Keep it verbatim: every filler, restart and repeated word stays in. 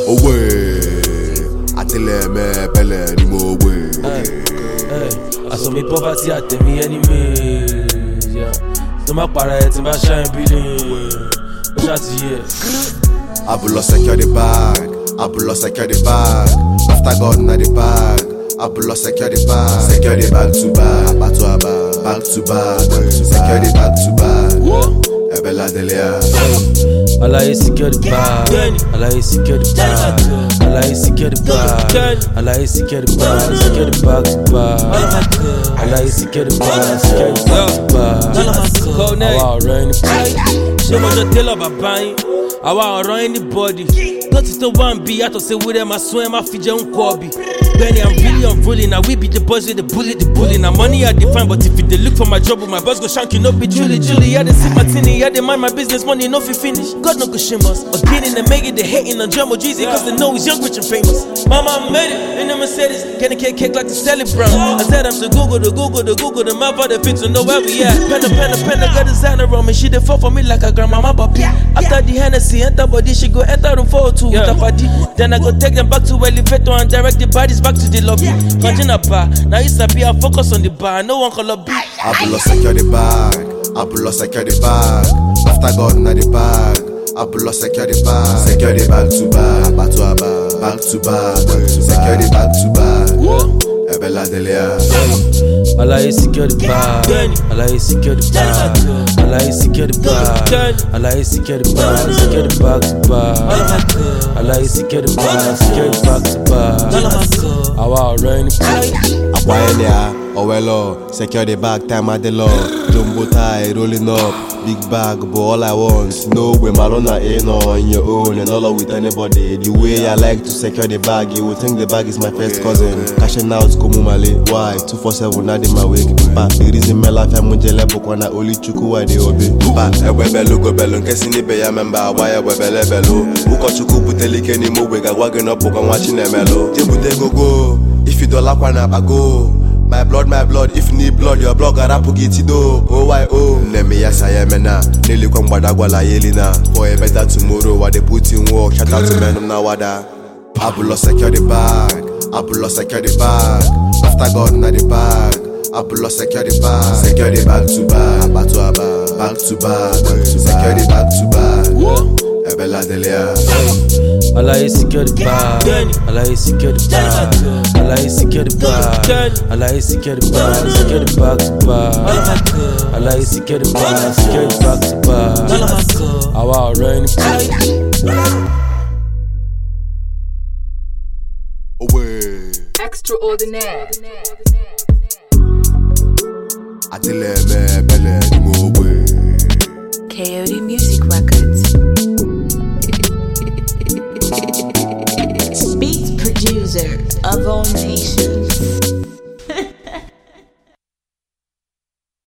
Away, I tell them, Bella, ni mo way. I saw me poverty, I tell me enemies. Yeah, so my parents in my shine building. I will secure the bag. I will secure the bag. After God, na the bag. I will secure the bag. Secure the bag to bag. Back to bag. Back to bag. Secure the bag to bag. Ebela Delia. Allah secure the bag. Allah secure the bag. Allah secure the bag. Allah secure the bag. Secure the bag to bag. Allah secure the bag. Secure the bag to bag. Wow, rain the bag. She want to tell about buying. I want to run anybody. Not to one be out of say with them. I swear my feet on Kobe. Benny, I'm really unruly. Now we be the boys with the bullet, the bully. Now money I define, but if you they look for my job, with my boss go shank you, no be Julie, Julie. Yeah, they see my tinny, yeah, they mind my business, money no fi finish. God no go shame us. Again in the make it, they hating on Jumbo Jeezy, cause they know he's young, rich and famous. Mama, I made it in the Mercedes. Can the cake cake like the Sally Brown? I said I'm to Google, the Google, the Google, the map, the fit to know where we at. Pen, pen, pen, I got designer on me. She dey fall for me like a grandmama puppy. After the Hennessy, enter body, she go enter room four oh two with a body. Then I go take them back to elevator and direct the bodies back to the lobby. Continue bar, now you sabi I focus on the bar. No one call up. I will secure the bag. I will secure the bag. After God, na the bag. I will secure the bag. Secure the bag to bag. Back to bag. Back to bag. Secure the bag to bag. Ebela Delia. Allah secure the bag. Allah secure the bag. Allah secure the bag. Allah secure the bag. Secure the bag to bag. Allah secure the bag. Secure the bag to bag. I want to rain the bag. I want ya. Oh well, secure the bag. Time at the law. Jumbo tie rolling up. Big bag, but all I want no way Malona ain't on your own and all with anybody. The way I like to secure the bag, you would think the bag is my first cousin. Cashing out, come male. Why? two four seven, not in my wake. But the reason my life I'm jele bokwana only chuku why they obe. But a webelo go belon, Cassini be a member, why a webele bello. Who got chuku putelike ni mo wega wagon up and watching a mellow. Jebute go go. If you don't like one up, I go. My blood, my blood, if need blood, your blood got up get it do. Oh, why, oh, let me yes, I am now. Nearly come Badagwala Yelina. For a better tomorrow, what they put in work. Shout out to men of Nawada. Abulo secure the bag. Abulo secure the bag. After God, na the bag. Abulo secure the bag. Secure the bag to bag. Back to bag. Back to bag. Secure the bag to bag. Ebela Delia. Allah secure the bag. Allah secure the bag. Allah secure the bag. Allah secure the bag. Secure the bag to bag. Allah secure the bag. Secure the bag to bag. I want to rain the away. Extraordinaire. I tell them, Bella, ni mo way. Coyote Music Records. Beat producer of all nations.